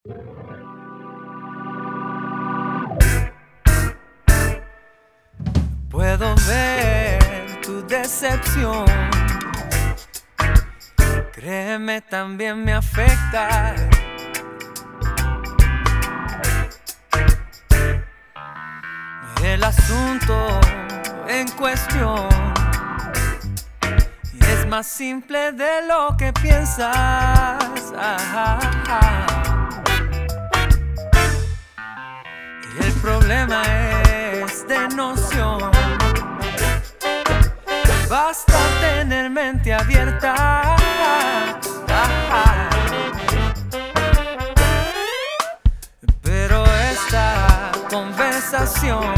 Puedo ver tu decepción, créeme, también me afecta. El asunto en cuestión es más simple de lo que piensas. Y el problema es de noción. Basta tener mente abierta. Pero esta conversación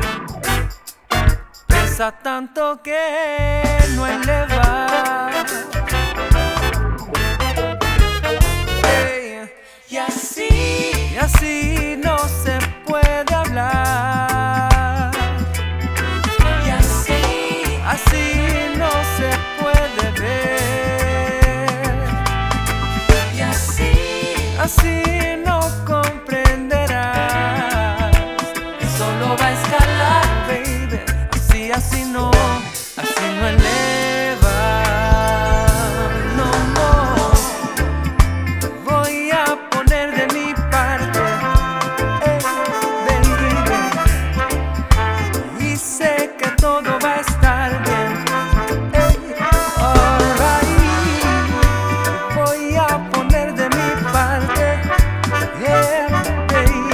pesa tanto que no eleva. Hey. Y así no se puede hablar. Y así no se puede ver. Y así no comprenderás. Y solo va a escalar, baby. Así no eleva. No, voy a poner de mi parte, baby. Y sé que todo va a estar bien. Alright. Voy a poner de mi parte, baby.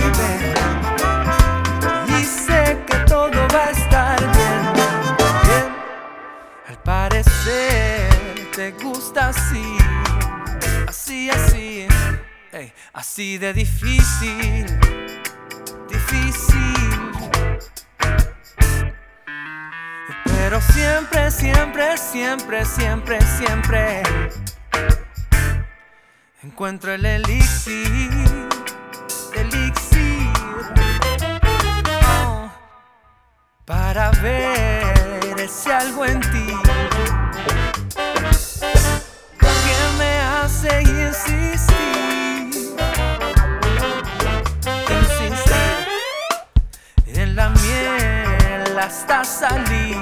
Y sé que todo va a estar bien. Al parecer te gusta así, hey, así de difícil. Pero siempre encuentro el elixir. Para ver ese algo en ti que me hace insistir en la miel hasta salir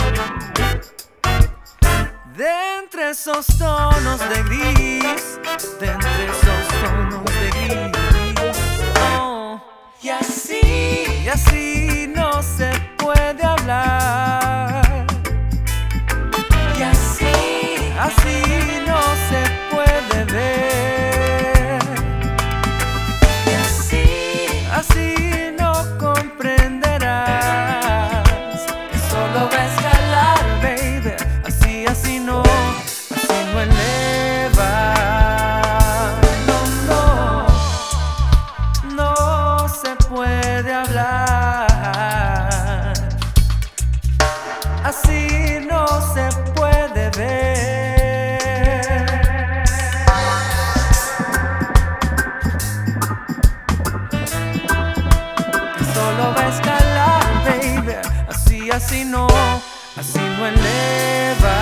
de entre esos tonos de gris, Oh. Y así no se puede hablar. Y así no se puede ver. Y así no comprenderás. Y solo va a escalar, baby. Así no eleva. No se puede hablar. Así no se puede ver. Solo va a escalar, baby. Así no eleva.